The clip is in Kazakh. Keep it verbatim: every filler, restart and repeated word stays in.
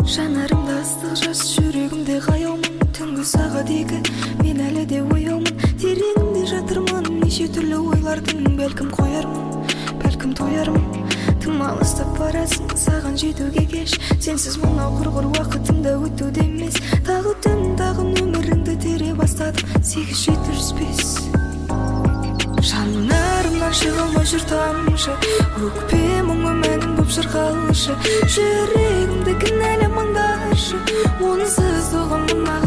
жанарымда ыстық жас, жүрегімде қаяумын. Түнгі сағат екі, мен әлі де ояумын. Тереңінде жатырмын, неше түрлі ойлардың. Бәлкім қоярмын, бәлкім тоярмын. Тым алыстап барасың, саған жетуге кеш. Сенсіз мынау құрғыр уақытымда өтуде емес. Тағы түн, тағы өміріңді тере бастадым. Сегіз жеті жүз бес. Жанарымнан шығылмай жүр тамшы, өкпе мұңы мәнім боп шырқалшы. Жүрегімді кінәламаңдаршы, онсыз оған мына